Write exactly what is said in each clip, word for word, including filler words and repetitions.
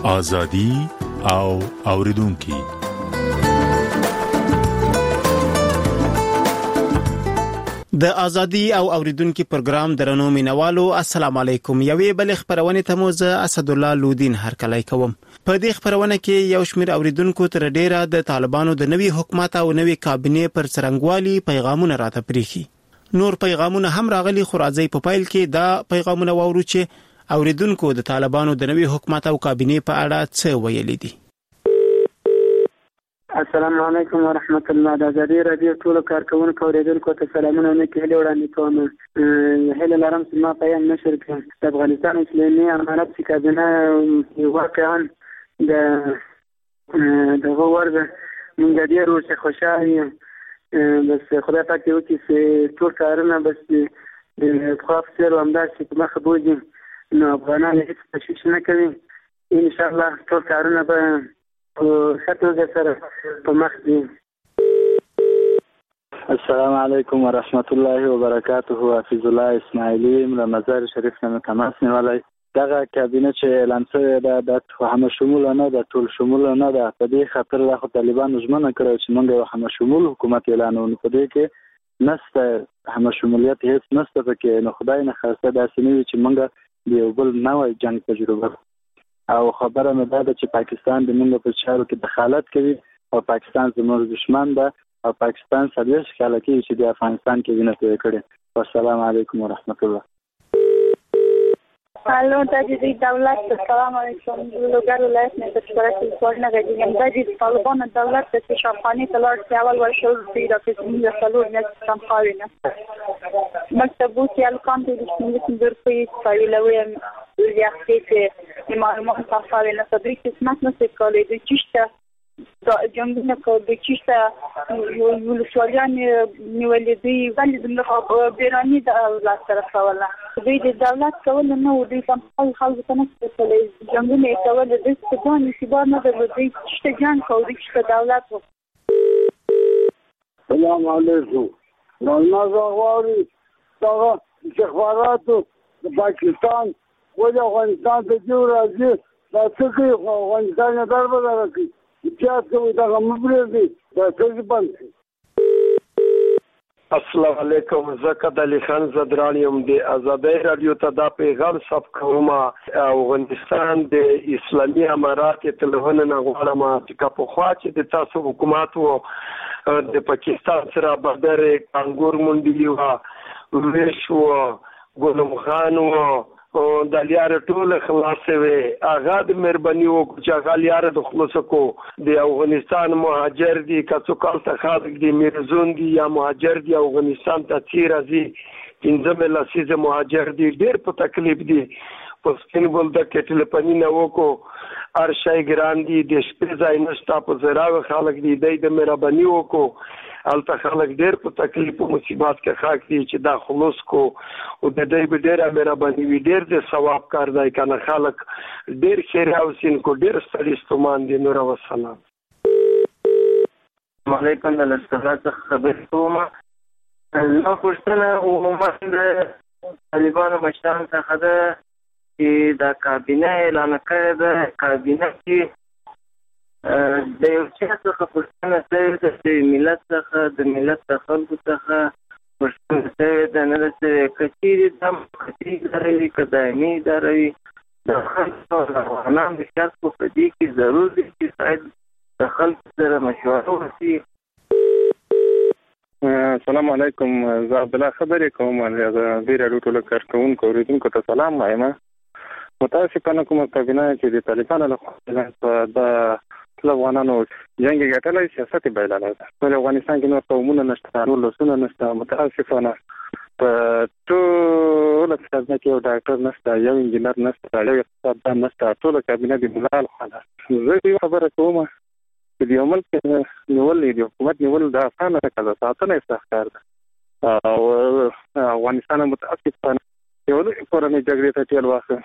ازادي او اوریدونکي. د ازادي او اوریدونکو پروګرام درنو مینوالو السلام علیکم. یوې بل خبرونه ته مو زه اسد الله لودین هرکلی کوم. په دې خبرونه کې یو شمېر اوریدونکو تر ډیره د طالبانو د نوي حکومت او نوي کابینه پر څرنګوالي پیغامونه راته پریخي. نور پیغامونه هم راغلي، خو راځي په پایل کې دا پیغامونه وورو چې اوریدونکو د طالبانو د نوي حکومت او کابینه په اړه څه ویلي دي. السلام علیکم ورحمت الله. د ازادي رادیو ټول کارکونکو اوریدونکو ته سلامونه او نیکي هیله وړاندې کوم. هیله لرم چې ما پیغام نشر کړم. د افغانستان اسلامي امارت چې کابینه واقعا د دغه ورده موږ ډېر اوسه خوشاله یو. بس خدای پاک یو چې ټول کارونه بس د خاص سره همداسې په مخه بوځي، نو افغانان هیڅ تشویش نه کوي. ان شاء الله ټول کارونه به خطوه سره په مخ دي. السلام علیکم ورحمت الله وبرکاته. حفیظ الله اسماعیلی له مزار شریف نه تماس نیولای. دغه کابینه چې اعلان شوې ده د همه شمول نه ده، ټول شمول نه ده. په دې خاطر لا خو طالبانو ژمنه کړې چې موږ یو همه شمول حکومت اعلانوو. په دې کې نسته همه شمولیت، هیڅ نسته پکې. نو خدای نه خواسته داسې نه وي چې موږ د یو بل نوی جنګ تجربه او خبره مې دا ده چې پاکستان د موږ په چارو کې دخالت کوي او پاکستان زموږ دشمن ده او پاکستان څلوېښت کاله کېږي چې د افغانستان کې وینه تویه کړې. والسلام علیکم ورحمت الله. الو دا د دولت السلام علیکم. لوګر ولایت نه د شورای څورنه غږیږم. دا د طالبانو دولت د شامخاني تلار چې اول ورشل دی د فزمي سلور نه سمخاوینه مکتبوت یالکان د شمول درپې فایلوي یاختې معلومات صافه نه تدریس اسمت نه سکالي د چشته دا جنګونه کو د چشته یو سوالان نیولې دی ولې د بیرانی د لاس طرف ولا دوی د دولت کول نه و. دوی هم خلک ته نه څه جنګونه کول د ستون نسبت نه د دوی چشته جنگ کو د چشته دولت. السلام علیکم. نو غواړي دا استخباراتو د پاکستان ولې افغانستان ته جو راځي دا څه کوي؟ افغانستان یې دربه راکړي چې کوي دا مبرر دي دا څه بند. السلام علیکم. زکد علی خان زدران یم د ازادي رادیو ته دا پیغام سب کوم. افغانستان د اسلامي امارات تلونه نه غواړم چې په خوا چې د تاسو حکومت وو د پاکستان سره بدر کانګور منډي و ویشو ګلم خان وو د لیار ټول خلاص وي. هغه د مهرباني وکړه چې هغه لیار د خلاص کو د افغانستان مهاجر دي کڅو کال ته خالق دي میرزون دي یا مهاجر دي افغانستان ته چیر ازي انځم لاسیزه مهاجر دي ډېر په تکلیف دي. په سپینبول د ټلیفوني نه وکړو هر شای ګران دي د شپې ځای نشته په زراوه خالق دي د مهرباني وکړو الته خلک ډېر په تکلیف او مصیبت کې خاک دي چې دا خلاص کو او د دې به ډېر مهرباني وي. ډېر د ثواب کار دی کنه خلک ډېر خیر او سین کو ډېر ستړي ستومان دي. نور والسلام. علیکم د لستغات خبر کوم. نو پښتنه عموما د طالبانو مشران څخه ده چې دا کابینه اعلان کړې ده. کابینه کې د یو چا څخه پښتنه شوې ده چې ملت څخه د ملت د خلکو څخه پښتنه شوې ده نه ده چې کچېرې دم کچېرې داروي که دایمي داروي د خلکو د افغانانو د شرطو په دې کې ضرور دی چې باید د خلکو سره مشوره وشي. السلام علیکم. زه عبدالله خبرې کوم. د راډیو ټولو کارکوونکو اوریدونکو ته سلام وایم. متاسفانه کومه کابینه چې د طالبانو لخوا د ټول افغانانو جنګ ګټلی سیاست یې بایللی ده. ولې افغانستان کې نور قومونه نشته، نور لسونه نشته. متاسفانه په ټوله خزانه کې یو ډاکټر نشته، یو انجینر نشته، یو اقتصاددان نشته. ټوله کابینه د ملا لخوا ده. زه یو خبره کوم چې د یو ملک نیول د حکومت نیول د اسانه نه کار ده، ساتنه یې سخت کار ده. او افغانستان متاسفانه یو لوی کورنۍ جګړې ته ټېل واخه.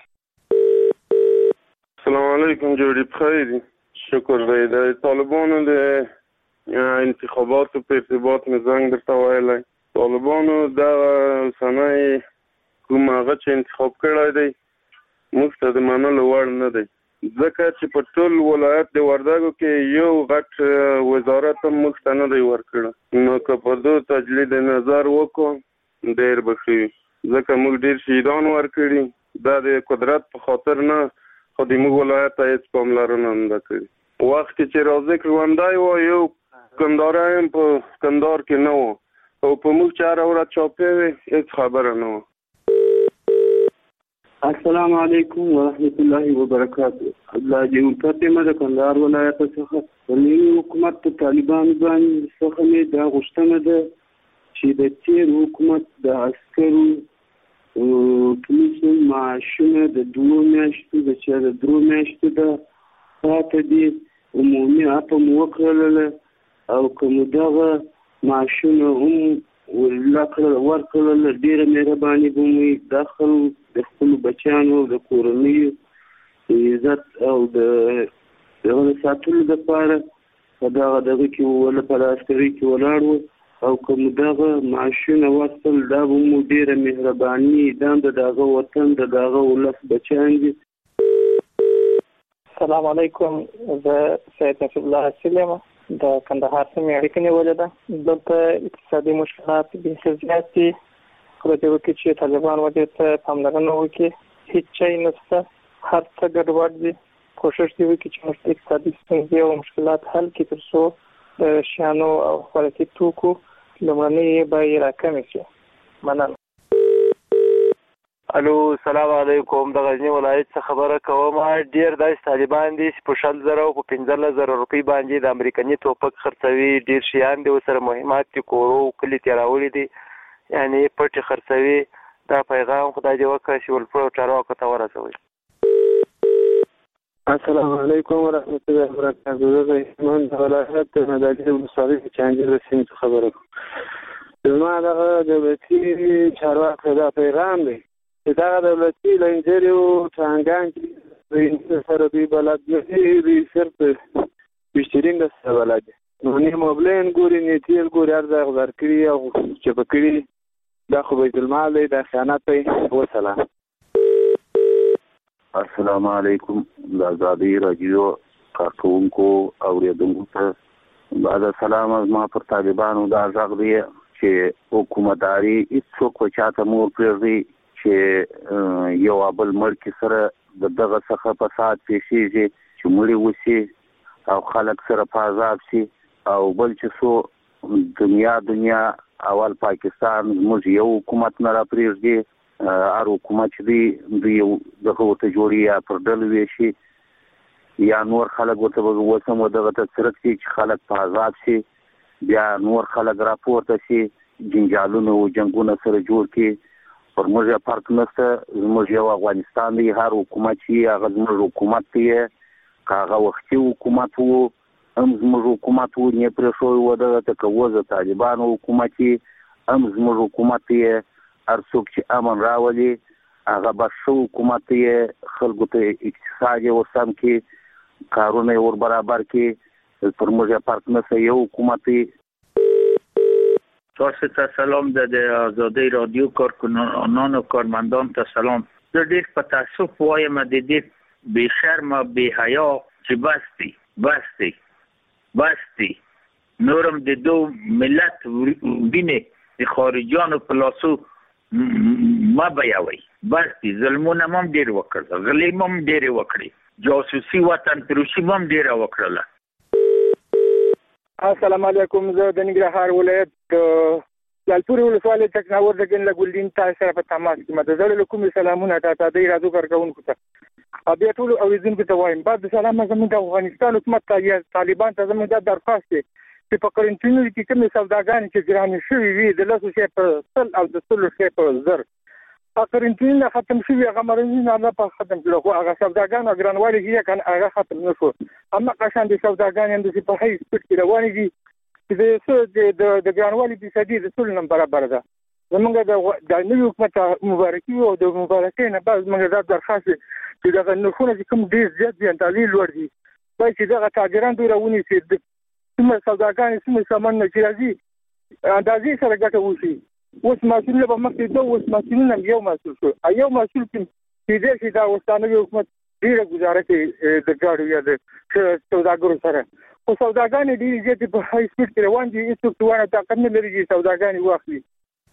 السلام علیکم. جوړې بخیر دي. شکر دی. د طالبانو د انتخاباتو په ارتباط مې زنګ درته ویلی. طالبانو دغه اوسنی کوم هغه چې انتخاب کړی دی موږ ته د منلو وړ نه دی. ځکه چې په ټول ولایت د وردګو کې یو غټ وزارت هم موږ ته نه دی ورکړی، نو که په دو تجدید نظر وکړو ډېر به ښه وي، ځکه موږ ډېر شهیدان ورکړي. دا د قدرت په خاطر نه، خو د موږ ولایت ته هېڅ پاملرنه نه ده کړې. وخت چې رازق ژوندی و یو کندهاری هم په کندهار کې نه و، او په موږ چې هره ورځ چاپې وې هېڅ خبره نه وه. السلام علیکم ورحمت الله وبرکاته. الله دې وکړي مې د کندهار ولایت څخه د نوي حکومت په طالبانو باندې څخه مې دا غوښتنه ده چې د تېر حکومت د عسکرو پولیسو معاشونه د دوه میاشتو د چې د درو میاشتو ده پاته دي، عمومي عفو مو وکړله، او که مو دغه معاشونه هم ورکړله ډېره مهرباني به مو وي. دا خلک د خپلو بچیانو د کورنیو د عزت او د هغه د ساتلو دپاره په دغه دغه کې وله په عسکرۍ کې ولاړ وو، او که مو دغه معاشونه ورکړل دا به مو ډېره مهرباني، دا د دغه وطن د دغه ولس بچیان دي. السلام علیکم، زه سید نصیب الله حاصل یم، د کندهار سیمې اړیکه نیولې ده. دلته اقتصادي مشکلات بیخي زیات دي، خو دې وکړي چې طالبان ودې ته پاملرنه وکړي، هېڅ شی نشته، هر څه ګډوډ دي. کوشش دې وکړي چې موږ اقتصادي ستونزې او مشکلات حل کړي تر څو د شیانو او خوراکي توکو لومړنۍ بیې راکمې شي. مننه. الو، سلام علیکم. د غزني ولایت څخه خبره کوم. ډېر داسې طالبان دي چې په شل زره او په پنځلس زره روپۍ باندې د امریکني توپک خرڅوي. ډېر شیان دي ورسره مهمات دي، کورو کلي ترې راوړي دي، یعنې پټې خرڅوي. دا پیغام خدای دې وکړي چې ولپو او چارواکو ته ورسوي. السلام علیکم ورحمت الله وبرکاته. زه د هلمند د ولایت د مدالي ولسوالۍ د چانجل د سیمې څخه خبره کوم. زما دغه دولتي چارواکو دا پیغام دی چې دغه دولتي لنجرې او ټانګان چې د انجل سره دوی بلد نه دي، دوی صرف بیشترین د سره بلد دي، نو نه موبلین ګوري نه تیل ګوري، هر ځای غبر کړي او چپه کړي. دا خو بیت المال دی، دا خیانت دی. وسلام. السلام علیکم. د ازادۍ راډیو کارکوونکو اورېدونکو ته بعد سلام. زما پر طالبانو دا غږ دی چې حکومتداري هېڅوک په چاته مور پرېږدي چې یو بل مړکي سره د دغه څخه فساد پیښیږي، چې مړي وشي او خلک سره په عذاب شي، او بل چې څو دنیا دنیا اول پاکستان زموږ یو حکومت نه را پرېږدي. هر حکومت چې دی دوی یو دغه ورته جوړي، یا پر ډلو ویشي، یا نور خلک ورته وسم و دغه ته څرک شي چې خلک په عذاب شي، بیا نور خلک راپورته شي، جنجالونه او جنګونه سره جوړ کړي. پر موږ فرق نشته، زموږ یو افغانستان دی. هر حکومت چې هغه زموږ حکومت دی، که هغه وختي حکومت و هم زموږ حکومت و، نه پرېښوی و دغه ته، که وزه طالبانو حکومت هم زموږ حکومت دی. هر څوک چې امن راولي هغه بس ښه حکومت دی، خلکو ته اقتصاد یې ورسم کړي، کارونه یې ور برابر کړي. پر موږ فرق نشته، یو حکومت دی. تاسو ته سلام. د آزادۍ رادیو کارکنانو کارمندان ته سلام. زه ډېر په تاسف وایم د دې بې شرمه بې حیا چې بس دی بس دی بس دی نورم د دو ملت وینې د خارجیانو په لاسو ما بیاوي. بس دي ظلمونه هم ډېر وکړل، غلیم هم ډېرې وکړې، جاسوسي وطن پروشي هم ډېره وکړله. السلام علیکم. زه د ننګرهار ولایت لالپورې ولسوالۍ تکناور د ګن له ګلدین تاسو سره په تماس کې م. د زړه له کومې سلامونه تا ته د رادیو کارکوونکو ته بیا ټولو اورېدونکو ته وایم. بعد د سلام زموږ د افغانستان حکومت ته یا طالبان ته زموږ دا درخواست دی چې په قرنطینو کې کومې سوداګانې چې ګرانې شوي وي د لسو شی په سل او د سلو شی په زر قرنطینونه ختم شوي، هغه مرضونه الله په ختم کړل، خو هغه سوداګانو ګرانوالي چې کنه هغه ختم نه شو. هماغه شان د سوداګانې همداسې په هی سپیډ کې روانې دي چې د څه د ګرانوالي فیصدي د سلو نه برابر ده. زمونږ د نوي حکومت مبارکي او د مبارکۍ نه بعد زمونږ دا درخواست دی چې دغه نرخونه چې کوم ډېر زیات دي اندازې لوړ دي، باید چې دغه تاجران دوی راونیسي، څومره سوداګانې څومره سامان نه چې راځي اندازې سره ګټه وشي. اوس محصولونه به مخکې دوه، اوس محصولونه یو محصول شو، یو محصول کې کېدای شي دا اوس نوي حکومت ډیره گزاره کوي د ګاډو یا د سوداګرو سره خو سوداګانې ډېرې زیاتې په هاي سپیډ کې روان دي هېڅوک توانه طاقت نه لري چې سوداګانې واخلي.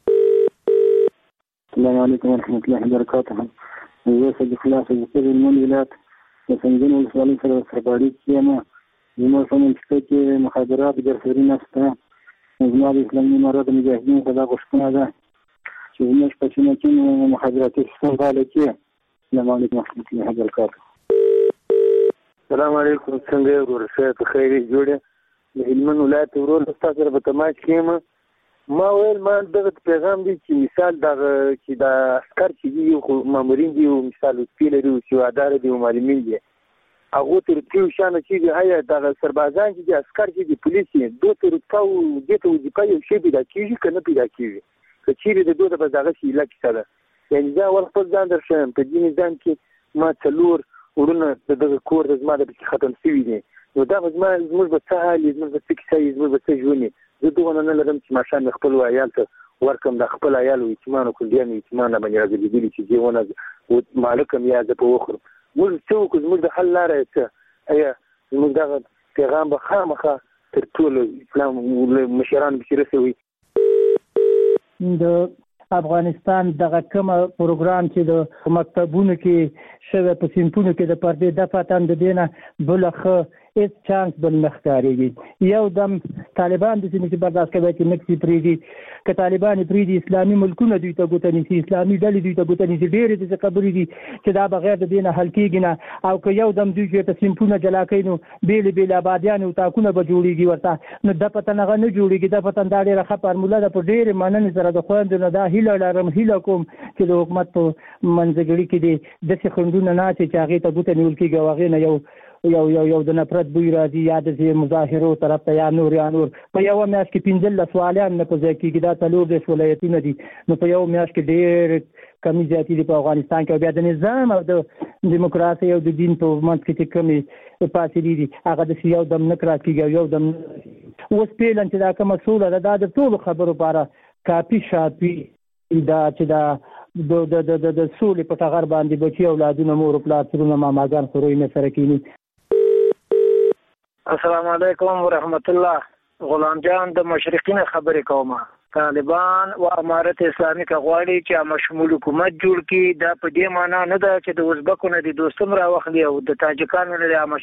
السلام علیکم ورحمة الله وبرکاته. زه صدیق الله صدیقي د هلمند ولایت د سنګین ولسوالۍ سره سرپاړي کې یم. زموږ په منطقه کې مخابرات ګرځوري نشته. زما د اسلامي امارت د مجاهدینو څخه دا غوښتنه ده چې زموږ په سیمه کې مخابراتي سیستم فعال کړي. السلام علیکم ورحمة الله وبرکاته. السلام علیکم، څنګه یې ورور صاحب؟ په خیر یې جوړه. د هلمند ولایت ورور تاسو سره په تماس کې یم. ما ویل ما دغه پیغام دی چې مثال دغه چې د عسکر چې دي خو مامورین دي او مثال وسپی لري او سوادار دي او معلمین دي هغه تر تیو شانه چې دی هيا دغه سربازان چې دي عسکر چې دي پولیس دي دوه تر تاو دته وظیفه یو شی پیدا کیږي کنه پیدا کیږي که چیرې د دوه په دغه شی لکه سره یعنی دا ور خپل ځان درشم په دې نظام کې ما څلور ورونه دغه کور د زما د ختم شوی دي نو دا زما زموږ په څه حال زموږ په څه کې زموږ په څه ژوند زه دوه نه لرم چې ماشان خپل عیال ته ورکم د خپل عیال او ایتمانو کلیان ایتمان باندې راځي دي چې دیونه او مالکم یا د په وخر موږ څوک زموږ د حل لاره څه ایا موږ دا پیغام به خامخه تر ټولو اسلام مشران بشرسوي. د افغانستان دغه کوم پروګرام چې د مکتبونو کې شوه په سیمپونو کې د پردې د پاتان د دینه بلخه هیڅ چانس بل مختاريږي. یو دم طالبان د سیمې برداشت کوي چې نکسي پریدي که طالبان پریدي اسلامي ملکونه دوی ته ګوتنی سي اسلامي ډلې دوی ته ګوتنی سي ډېر د خبرې دي چې دا بغیر د دینه حل کېږي نه او که یو دم دوی چې په سیمپونه جلا کوي نو بیل بیل آبادیان او تاکونه به جوړيږي ورته نو د پته نه نه جوړيږي د پته دا ډېر ښه فارموله ده په ډېر مانن سره د خويند نه دا هیله لرم هیله کوم چې د حکومت په منځګړي کې دي د څخندونه نه چې هغه ته ګوتنی ولکېږي واغې نه یو یو یو یو د نفرت بوی راځي یا د مظاهرو طرف ته یا نور یا نور په یو میاشت کې پنځل سوالان نه په ځای کې دا څلور د ولایتونه دي نو په یو میاشت کې ډېر کمی زیاتی دي په افغانستان کې بیا د نظام او د دیموکراسي او د دین په منځ کې کمی فاصله دي هغه د یو دم نه کراږي یو دم اوس پیلن چې دا کوم مسوله ده د ټول خبرو لپاره کافي شافي دا چې دا د د د د سولې په ټغر باندې بچي اولادونه مور او پلاترونه ماماګان خوري نه سره کینی. السلام علیکم ورحمت الله. غلام جان د مشرقین خبرې کوم. طالبان او امارت اسلامي کغواړي چې مشمول حکومت جوړ کړي دا په دې معنی نه ده چې د ازبکو نه د دوستم را واخلي او د تاجکانو نه